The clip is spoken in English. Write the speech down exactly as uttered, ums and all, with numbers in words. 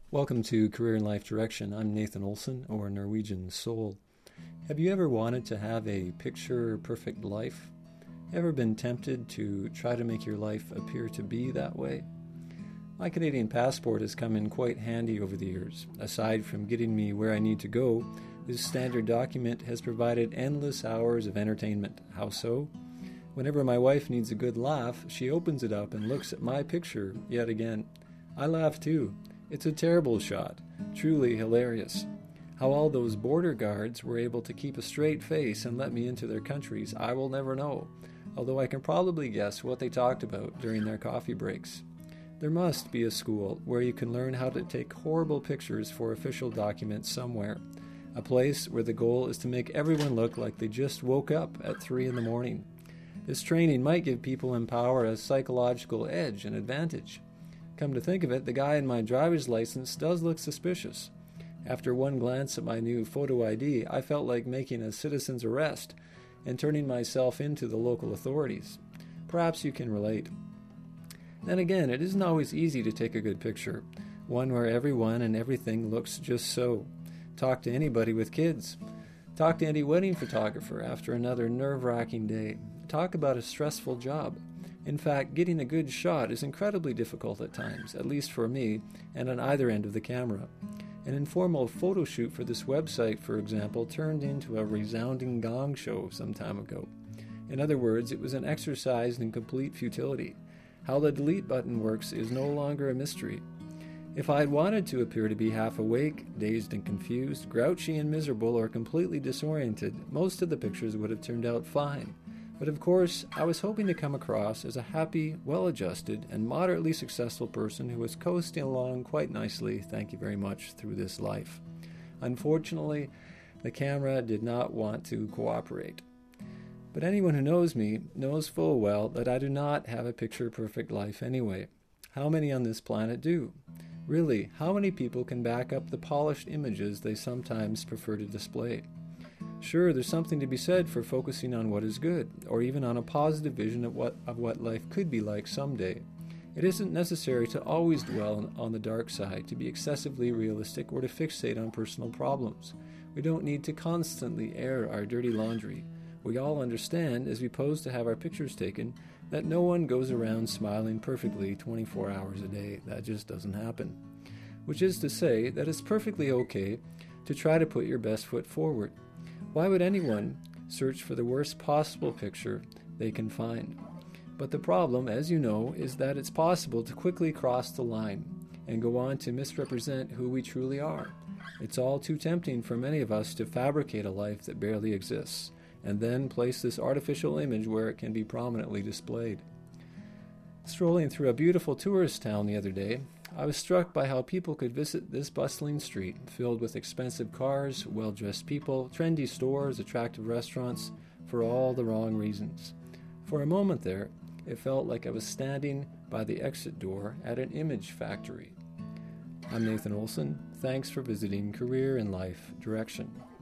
Welcome to Career and Life Direction. I'm Nathan Olson, or Norwegian Soul. Have you ever wanted to have a picture-perfect life? Ever been tempted to try to make your life appear to be that way? My Canadian passport has come in quite handy over the years. Aside from getting me where I need to go, this standard document has provided endless hours of entertainment. How so? Whenever my wife needs a good laugh, she opens it up and looks at my picture yet again. I laugh too. It's a terrible shot, truly hilarious. How all those border guards were able to keep a straight face and let me into their countries, I will never know, although I can probably guess what they talked about during their coffee breaks. There must be a school where you can learn how to take horrible pictures for official documents somewhere, a place where the goal is to make everyone look like they just woke up at three in the morning. This training might give people in power a psychological edge and advantage. Come to think of it, the guy in my driver's license does look suspicious. After one glance at my new photo I D, I felt like making a citizen's arrest and turning myself into the local authorities. Perhaps you can relate. Then again, it isn't always easy to take a good picture, one where everyone and everything looks just so. Talk to anybody with kids. Talk to any wedding photographer after another nerve-wracking day. Talk about a stressful job. In fact, getting a good shot is incredibly difficult at times, at least for me, and on either end of the camera. An informal photo shoot for this website, for example, turned into a resounding gong show some time ago. In other words, it was an exercise in complete futility. How the delete button works is no longer a mystery. If I had wanted to appear to be half awake, dazed and confused, grouchy and miserable, or completely disoriented, most of the pictures would have turned out fine. But of course, I was hoping to come across as a happy, well-adjusted, and moderately successful person who was coasting along quite nicely, thank you very much, through this life. Unfortunately, the camera did not want to cooperate. But anyone who knows me knows full well that I do not have a picture-perfect life anyway. How many on this planet do? Really, how many people can back up the polished images they sometimes prefer to display? Sure, there's something to be said for focusing on what is good, or even on a positive vision of what, of what life could be like someday. It isn't necessary to always dwell on the dark side, to be excessively realistic, or to fixate on personal problems. We don't need to constantly air our dirty laundry. We all understand, as we pose to have our pictures taken, that no one goes around smiling perfectly twenty-four hours a day. That just doesn't happen. Which is to say that it's perfectly okay to try to put your best foot forward. Why would anyone search for the worst possible picture they can find? But the problem, as you know, is that it's possible to quickly cross the line and go on to misrepresent who we truly are. It's all too tempting for many of us to fabricate a life that barely exists, and then place this artificial image where it can be prominently displayed. Strolling through a beautiful tourist town the other day, I was struck by how people could visit this bustling street, filled with expensive cars, well-dressed people, trendy stores, attractive restaurants, for all the wrong reasons. For a moment there, it felt like I was standing by the exit door at an image factory. I'm Nathan Olson. Thanks for visiting Career and Life Direction.